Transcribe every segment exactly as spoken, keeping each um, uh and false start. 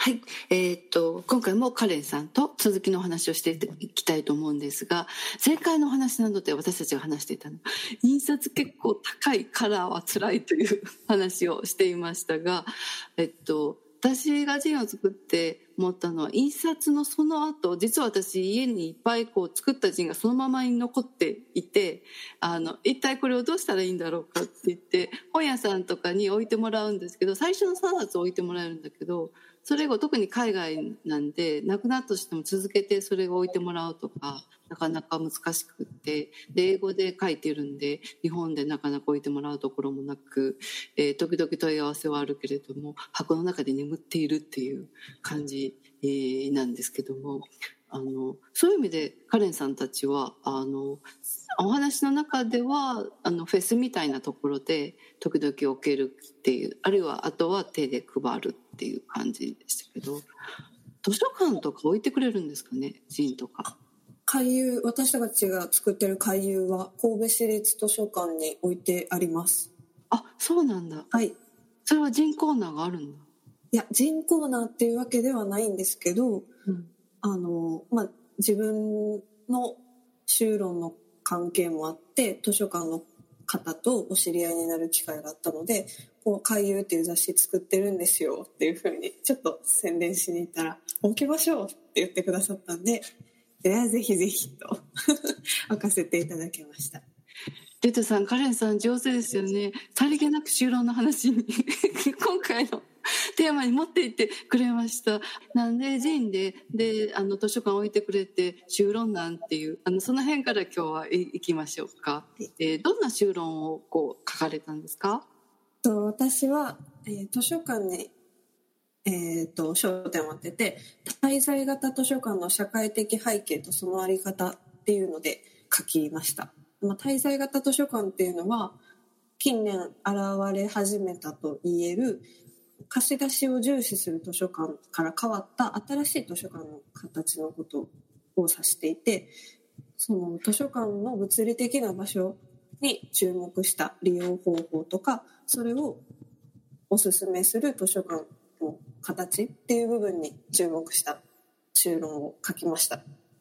はい、えー、っと今回もカレンさんと続きのお話をしていきたいと思うんですが、前回のお話などで私たちが話していたの印刷結構高いカラーは辛いという話をしていましたが、えっと私がジンを作って思ったのは、印刷のその後、実は私家にいっぱいこう作ったジンがそのままに残っていて、あの一体これをどうしたらいいんだろうかって言って本屋さんとかに置いてもらうんですけど、最初のさんさつ置いてもらえるんだけど、それ以後特に海外なんでなくなったとしても続けてそれを置いてもらうとかなかなか難しくって、で英語で書いてるんで日本でなかなか置いてもらうところもなく、えー、時々問い合わせはあるけれども箱の中で眠っているっていう感じ、えー、なんですけども、あのそういう意味でカレンさんたちはあのお話の中ではあのフェスみたいなところで時々置けるっていう、あるいはあとは手で配るっていう感じでしたけど、図書館とか置いてくれるんですかね、ジンとか。 回遊、私たちが作ってる回遊は神戸市立図書館に置いてあります。 あ、そうなんだ。 はい。 それはジンコーナーがあるんだ。 いや、ジンコーナーっていうわけではないんですけど、 うん、 あのまあ自分の修論の関係もあって図書館の方とお知り合いになる機会があったので、こう回遊っていう雑誌作ってるんですよっていう風にちょっと宣伝しに行ったら、置きましょうって言ってくださったんで、でぜひぜひと置かせていただきました。 リュウトさん、カレンさん上手ですよね。さりげなく就労の話に今回のテーマに持っていってくれました。なんでジンでであの図書館置いてくれて就論なんていう、あのその辺から今日は行きましょうか。えー、どんな就論をこう書かれたんですか？ と私は、えー、図書館にえー、と焦点を当てて、滞在型図書館の社会的背景とそのあり方っていうので書きました。まあ、滞在型図書館っていうのは近年現れ始めたと言える貸し出しを重視する図書館から変わった新しい図書館の形のことを指していて、その図書館の物理的な場所に注目した利用方法とか、それをおすすめする図書館の形っていう部分に注目した修論を書きました。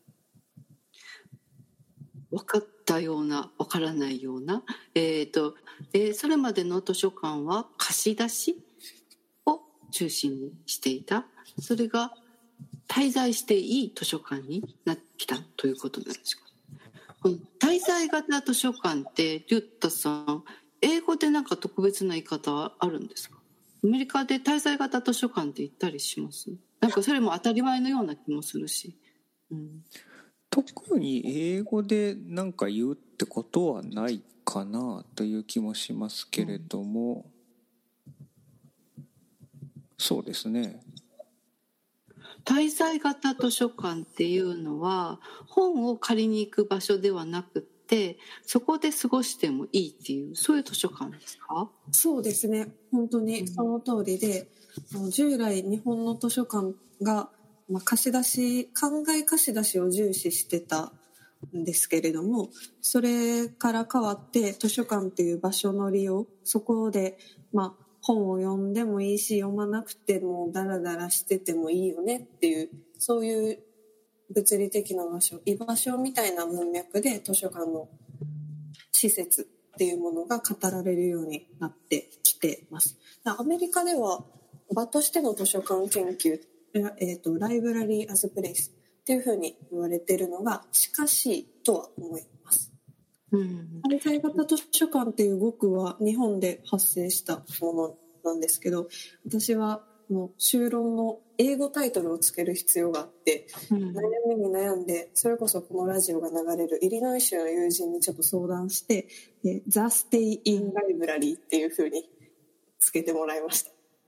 分かったような分からないような、えーとえー、それまでの図書館は貸し出しを中心にしていた。それが滞在していい図書館になってきたということなんでしょうか。この滞在型図書館ってリュッタさん、英語でなんか特別な言い方はあるんですか？アメリカで滞在型図書館って言ったりします？なんかそれも当たり前のような気もするし、うん、 特に英語で何か言うってことはないかなという気もしますけれども、うん、そうですね。 滞在型図書館っていうのは本を借りに行く場所ではなくて、そこで過ごしてもいいっていう、そういう図書館ですか？ そうですね、本当にその通りで、うん、従来日本の図書館が、まあ、貸し出し考え貸し出しを重視してたんですけれども、それから変わって図書館っていう場所の利用、そこで、まあ、本を読んでもいいし読まなくてもダラダラしててもいいよねっていう、そういう物理的な場所、居場所みたいな文脈で図書館の施設っていうものが語られるようになってきてます。アメリカでは場としての図書館研究、えーと、ライブラリーアズプレイスっていうふうに言われているのが近しいとは思います。滞在型図書館っていう語句は日本で発生したものなんですけど、私はもう修論の英語タイトルをつける必要があって、うん、悩みに悩んで、それこそこのラジオが流れるイリノイ州の友人にちょっと相談して、The Stay in Library っていう風につけてもらいました。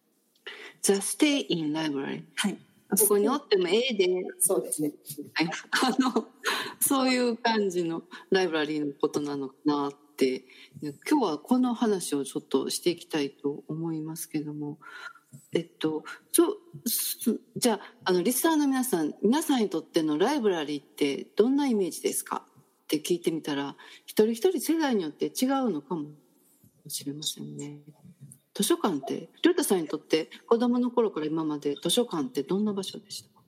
The Stay in Library、 はい、ここにおってもええで、 そうですね、 あのそういう感じのライブラリーのことなのかなって、今日はこの話をちょっとしていきたいと思いますけども、えっと、そじゃあ、あのリスナーの皆さん皆さんにとってのライブラリーってどんなイメージですかって聞いてみたら、一人一人世代によって違うのかもしれませんね。 図書館って亮太さんにとって子供の頃から今まで図書館ってどんな場所でしたか？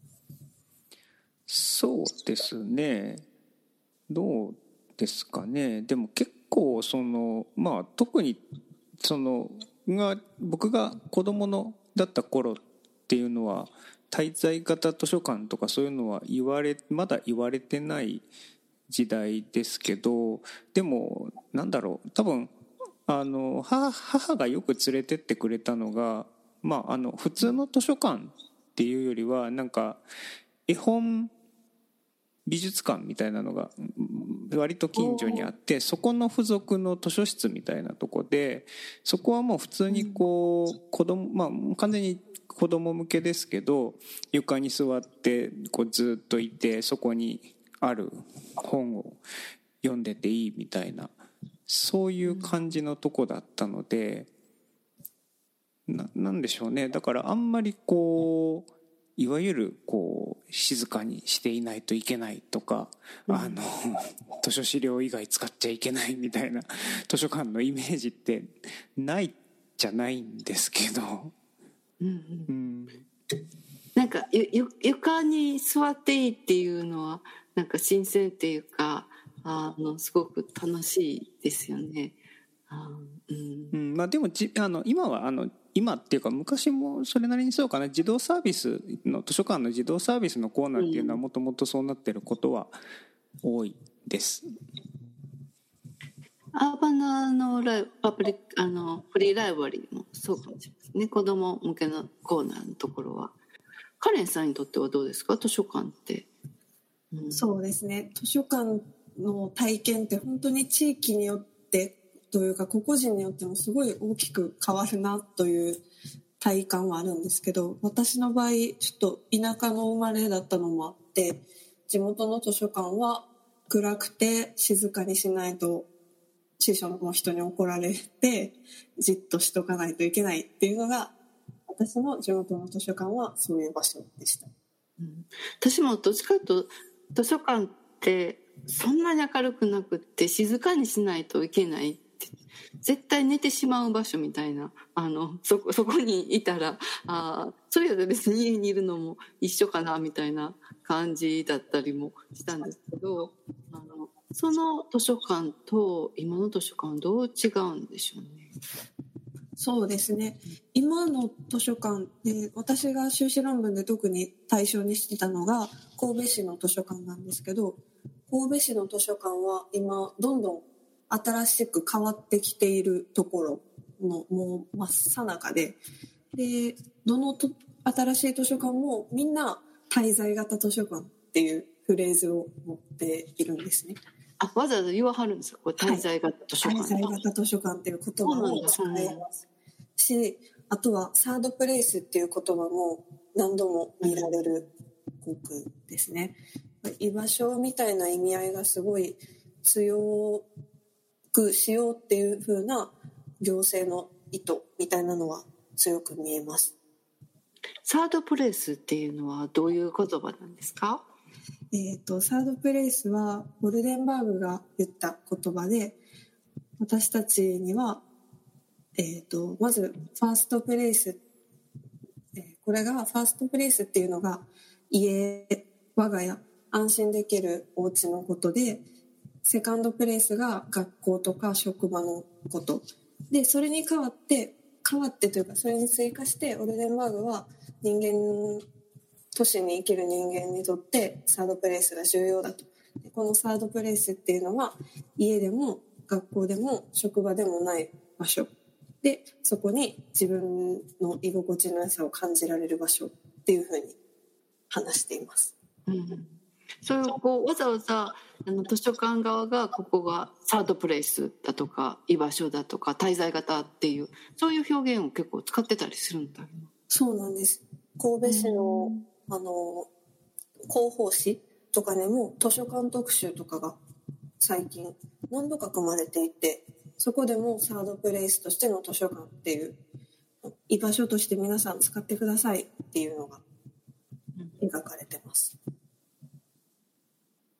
そうですね、どうですかね。でも結構そのまあ特にそのが僕が子供のだった頃っていうのは滞在型図書館とかそういうのは言われまだ言われてない時代ですけど、でもなんだろう、多分あの 母, 母がよく連れてってくれたのが、まあ、あの普通の図書館っていうよりはなんか絵本美術館みたいなのが割と近所にあって、そこの付属の図書室みたいなとこで、そこはもう普通にこう子供、まあ完全に子供向けですけど、床に座ってこうずっといて、そこにある本を読んでていいみたいな、そういう感じのとこだったので、な、なんでしょうね。だからあんまりこういわゆるこう静かにしていないといけないとか、うん、あの図書資料以外使っちゃいけないみたいな図書館のイメージってないじゃないんですけど、 うんうんうん、なんかゆ床に座っていいっていうのはなんか新鮮っていうか、あのすごく楽しいですよね。あ、うんうん、まあ、 でもじあの今はあの今っていうか昔もそれなりにそうかな、自動サービスの図書館の自動サービスのコーナーっていうのはもともとそうなってることは多いです。 アーバナのライパブリあのフリーライブラリーもそうかもしれないですね。子ども向けのコーナーのところは。カレンさんにとってはどうですか、図書館って？ うん、そうですね、図書館の体験って本当に地域によってというか個々人によってもすごい大きく変わるなという体感はあるんですけど、私の場合ちょっと田舎の生まれだったのもあって、地元の図書館は暗くて静かにしないと司書の人に怒られてじっとしとかないといけないっていうのが、私の地元の図書館はそういう場所でした。 うん、私もどっちかというと図書館ってそんなに明るくなくって静かにしないといけないって、絶対寝てしまう場所みたいな、あの そ, そこにいたら、あそれやったら別に家にいるのも一緒かなみたいな感じだったりもしたんですけど、あのその図書館と今の図書館はどう違うんでしょうね。 そうですね、今の図書館で私が修士論文で特に対象にしてたのが神戸市の図書館なんですけど、神戸市の図書館は今どんどん新しく変わってきているところのもう真っ最中で、でどのと新しい図書館もみんな滞在型図書館っていうフレーズを持っているんですね。 あ、わざわざ言わはるんですか、これ滞在型図書館、 はい、滞在型図書館っていう言葉を使いますし、あとはサードプレイスっていう言葉も何度も見られる航空ですね。居場所みたいな意味合いがすごい強くしようっていう風な行政の意図みたいなのは強く見えます。 サードプレイスっていうのはどういう言葉なんですか？ えーと、サードプレイスはボルデンバーグが言った言葉で、私たちには、えーと、まずファーストプレイス、えー、これがファーストプレイスっていうのが家、我が家、安心できるお家のことで、セカンドプレイスが学校とか職場のことで、それに代わって変わってというかそれに追加してオルデンバーグは人間都市に生きる人間にとってサードプレイスが重要だと。でこのサードプレイスっていうのは家でも学校でも職場でもない場所で、そこに自分の居心地の良さを感じられる場所っていうふうに話しています。 うん、それをこうわざわざあの図書館側がここがサードプレイスだとか居場所だとか滞在型っていうそういう表現を結構使ってたりするんだ。 そうなんです。神戸市の、うん、あの広報誌とかでも図書館特集とかが最近何度か組まれていて、そこでもサードプレイスとしての図書館っていう居場所として皆さん使ってくださいっていうのが描かれてます。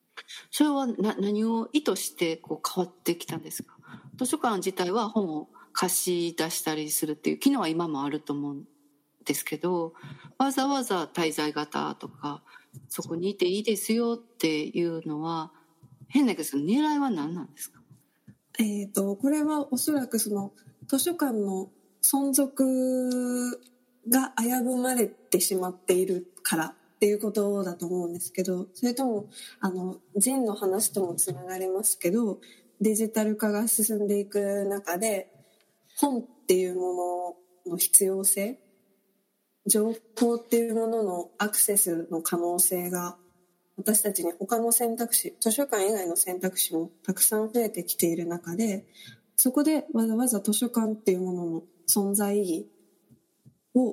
それはな何を意図してこう変わってきたんですか？図書館自体は本を貸し出したりするっていう機能は今もあると思うんですけど、わざわざ滞在型とかそこにいていいですよっていうのは変だけど、狙いは何なんですか？ えーと、これはおそらくその図書館の存続が危ぶまれてしまっているからっていうことだと思うんですけど、それともあの人の話ともつながりますけど、デジタル化が進んでいく中で本っていうものの必要性、情報っていうもののアクセスの可能性が私たちに他の選択肢、図書館以外の選択肢もたくさん増えてきている中で、そこでわざわざ図書館っていうものの存在意義を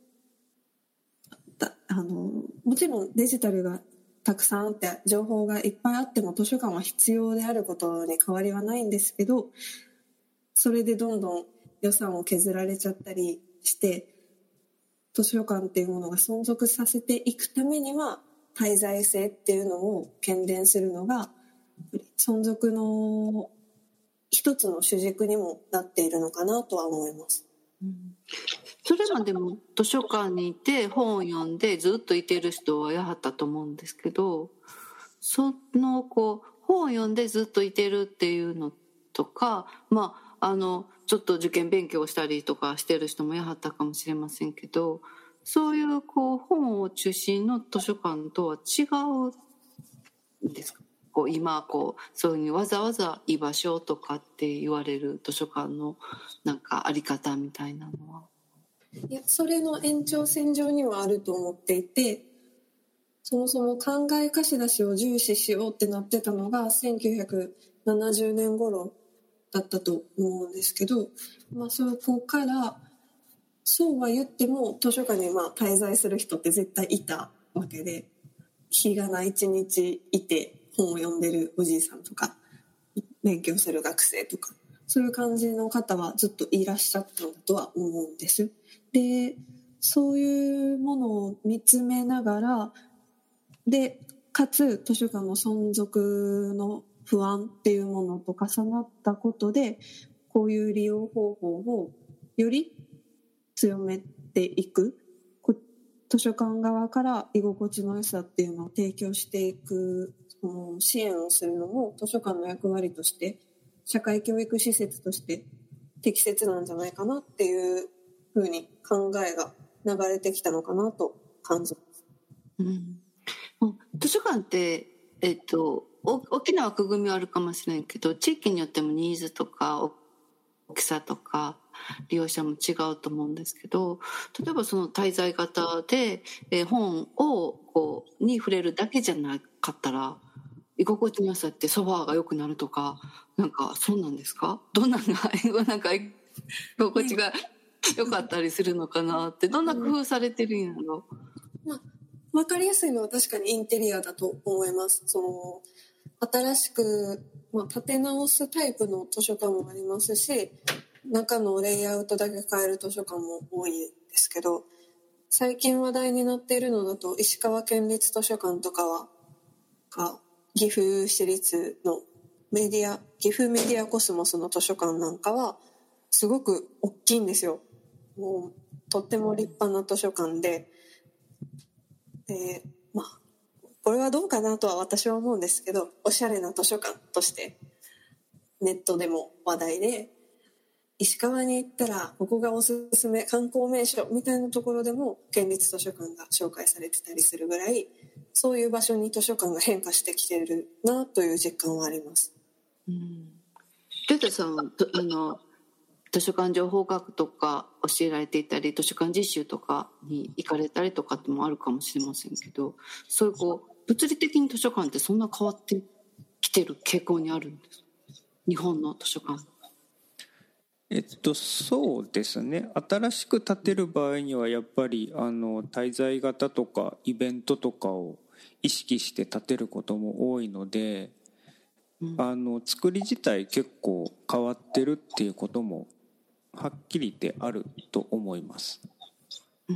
あのもちろんデジタルがたくさんあって情報がいっぱいあっても図書館は必要であることに変わりはないんですけど、それでどんどん予算を削られちゃったりして図書館っていうものが存続させていくためには滞在性っていうのを喧伝するのが存続の一つの主軸にもなっているのかなとは思います。 うん、それまでも図書館にいて本を読んでずっといてる人はやはったと思うんですけど、そのこう本を読んでずっといてるっていうのとか、まああのちょっと受験勉強したりとかしてる人もやはったかもしれませんけど、そういうこう本を中心の図書館とは違うんですか？こう今こうそういうわざわざ居場所とかって言われる図書館のなんかあり方みたいなのは。 いや、それの延長線上にはあると思っていて、そもそも考え貸し出しを重視しようってなってたのがせんきゅうひゃくななじゅうねん頃だったと思うんですけど、まあ、そこからそうは言っても図書館にまあ滞在する人って絶対いたわけで、日がな一日いて本を読んでるおじいさんとか勉強する学生とかそういう感じの方はずっといらっしゃったんだとは思うんです。で、そういうものを見つめながらでかつ図書館の存続の不安っていうものと重なったことでこういう利用方法をより強めていく、図書館側から居心地の良さっていうのを提供していく支援をするのも図書館の役割として社会教育施設として適切なんじゃないかなっていうふうに考えが流れてきたのかなと感じます。 うん、図書館って、えっと、大きな枠組みはあるかもしれないけど地域によってもニーズとか大きさとか利用者も違うと思うんですけど、例えばその滞在型で、えー、本をこうに触れるだけじゃなかったら居心地の良さってソファーが良くなるとかなんかそうなんですか？どんなのなんか居心地が良かったりするのかなってどんな工夫されてるんやろう？ まあ、分かりやすいのは確かにインテリアだと思います。その新しく、まあ、建て直すタイプの図書館もありますし中のレイアウトだけ変える図書館も多いですけど、最近話題になっているのだと石川県立図書館とかはか岐阜市立のメディア岐阜メディアコスモスの図書館なんかはすごく大きいんですよ。もうとっても立派な図書館で、でまあこれはどうかなとは私は思うんですけど、おしゃれな図書館としてネットでも話題で、石川に行ったらここがおすすめ観光名所みたいなところでも県立図書館が紹介されてたりするぐらい、そういう場所に図書館が変化してきているなという実感はあります。 うん、ルタさんはあの図書館情報学とか教えられていたり図書館実習とかに行かれたりとかってもあるかもしれませんけど、そういうこう物理的に図書館ってそんな変わってきてる傾向にあるんです？日本の図書館。 えっとそうですね、新しく建てる場合にはやっぱりあの滞在型とかイベントとかを意識して建てることも多いので、うん、あの作り自体結構変わってるっていうこともはっきり言ってあると思います。 うん、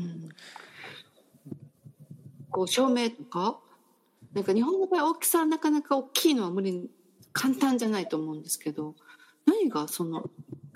こう照明とかなんか日本の場合大きさはなかなか大きいのは無理簡単じゃないと思うんですけど、何がその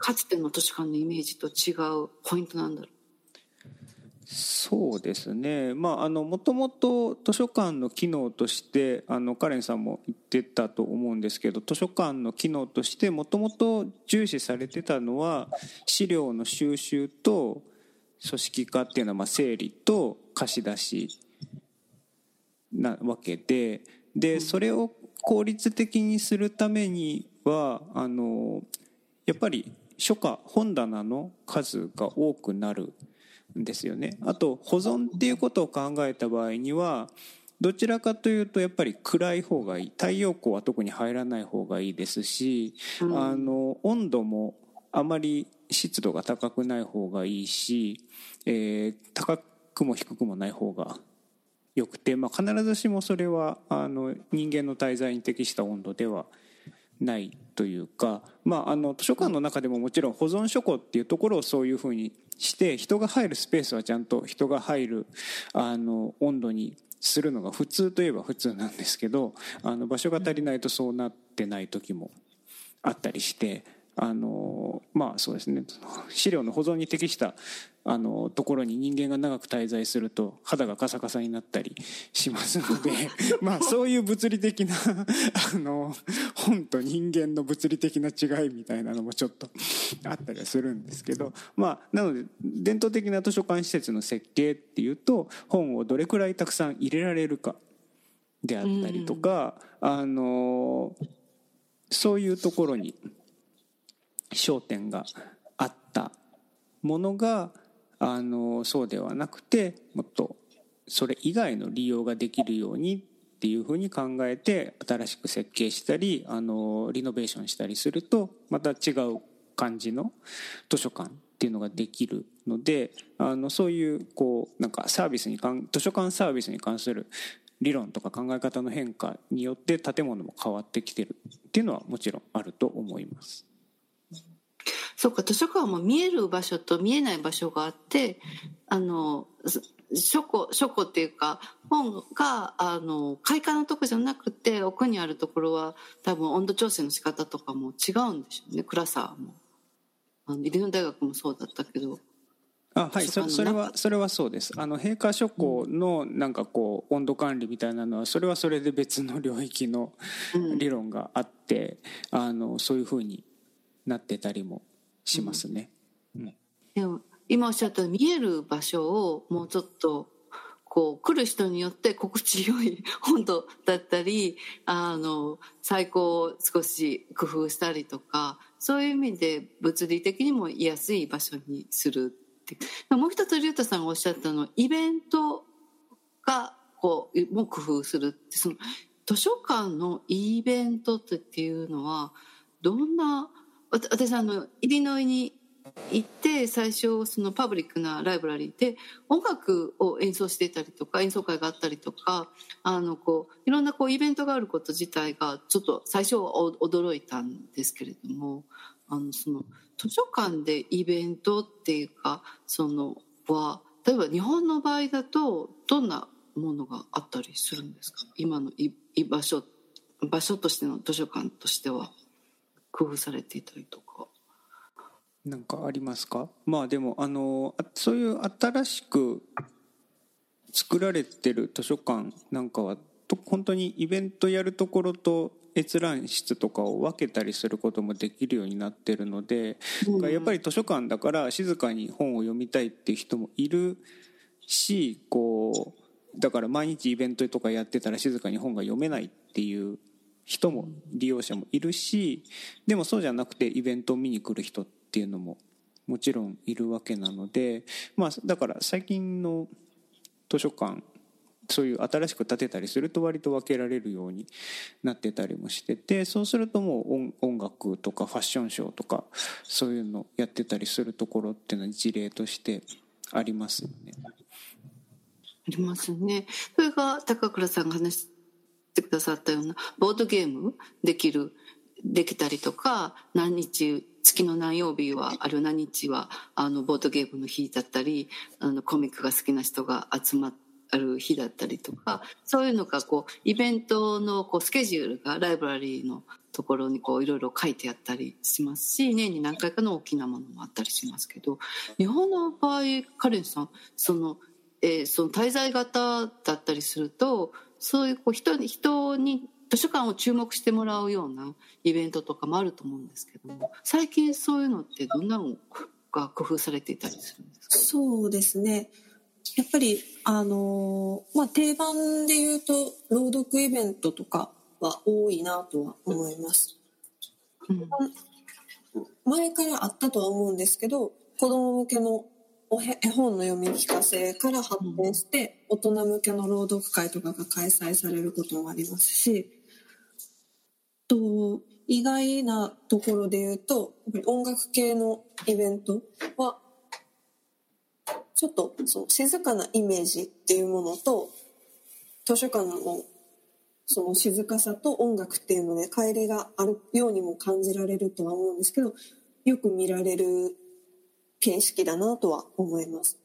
かつての図書館のイメージと違うポイントなんだろう。 そうですね、まあ、あのもともと図書館の機能としてあのカレンさんも言ってたと思うんですけど、図書館の機能としてもともと重視されてたのは資料の収集と組織化っていうのはまあ整理と貸し出しなわけで、でそれを効率的にするためにはあのやっぱり書架本棚の数が多くなるんですよね。あと保存っていうことを考えた場合にはどちらかというとやっぱり暗い方がいい、太陽光は特に入らない方がいいですし、うん、あの温度もあまり湿度が高くない方がいいし、えー、高くも低くもない方がよくて、まあ、必ずしもそれはあの人間の滞在に適した温度ではないというか、まあ、あの図書館の中でももちろん保存書庫っていうところをそういうふうにして人が入るスペースはちゃんと人が入るあの温度にするのが普通といえば普通なんですけど、あの場所が足りないとそうなってない時もあったりして、あのまあそうですね、資料の保存に適したあのところに人間が長く滞在すると肌がカサカサになったりしますのでまあそういう物理的なあの本と人間の物理的な違いみたいなのもちょっとあったりはするんですけど、まあなので伝統的な図書館施設の設計っていうと本をどれくらいたくさん入れられるかであったりとか、あのそういうところに焦点があったものがあのそうではなくて、もっとそれ以外の利用ができるようにっていうふうに考えて新しく設計したりあのリノベーションしたりするとまた違う感じの図書館っていうのができるので、あのそういうこうなんかサービスに関図書館サービスに関する理論とか考え方の変化によって建物も変わってきてるっていうのはもちろんあると思います。 そうか、図書館も見える場所と見えない場所があって、あの書庫書庫っていうか本があの開花のとこじゃなくて奥にあるところは多分温度調整の仕方とかも違うんでしょうね。暗さもあの入野大学もそうだったけど。 あ、はい、そ, それはそれはそうです。あの閉館書庫のなんかこう温度管理みたいなのはそれはそれで別の領域の理論があって、うん、あのそういうふうになってたりもしますね。うんうん、 でも今おっしゃった見える場所をもうちょっとこう来る人によって心地よい温度だったりあの最高を少し工夫したりとか、そういう意味で物理的にも居やすい場所にするって。もう一つ龍太さんがおっしゃったのイベントがこうも工夫するって、その図書館のイベントっていうのはどんな、私あのイリノイに行って最初そのパブリックなライブラリーで音楽を演奏していたりとか演奏会があったりとかあのこういろんなこうイベントがあること自体がちょっと最初は驚いたんですけれども、あのその図書館でイベントっていうかそのは例えば日本の場合だとどんなものがあったりするんですか？今の居場所場所としての図書館としては工夫されていたりとかなんかありますか？まあでもあのそういう新しく作られてる図書館なんかは本当にイベントやるところと閲覧室とかを分けたりすることもできるようになってるので、うん、やっぱり図書館だから静かに本を読みたいっていう人もいるし、こうだから毎日イベントとかやってたら静かに本が読めないっていう人も利用者もいるし、でもそうじゃなくてイベントを見に来る人っていうのももちろんいるわけなので、まあ、だから最近の図書館そういう新しく建てたりすると割と分けられるようになってたりもしてて、そうするともう 音, 音楽とかファッションショーとかそういうのやってたりするところっていうのは事例としてありますよね。 ありますね。それが高倉さんが話してくださったようなボードゲームできるできたりとか、何日月の何曜日はある何日はあのボードゲームの日だったり、あのコミックが好きな人が集まってある日だったりとか、そういうのがこうイベントのこうスケジュールがライブラリーのところにこういろいろ書いてあったりしますし、年に何回かの大きなものもあったりしますけど、日本の場合カレンさんその、えー、その滞在型だったりすると、そういうこう 人, 人に図書館を注目してもらうようなイベントとかもあると思うんですけども、最近そういうのってどんなのが工夫されていたりするんですか？ そうですね、やっぱりあのーまあ、定番で言うと朗読イベントとかは多いなとは思います、うん、前からあったとは思うんですけど、子ども向けの絵本の読み聞かせから発展して大人向けの朗読会とかが開催されることもありますし、と意外なところで言うとやっぱり音楽系のイベントはちょっとその静かなイメージっていうものと図書館のその静かさと音楽っていうので乖離があるようにも感じられるとは思うんですけど、よく見られる形式だなとは思います。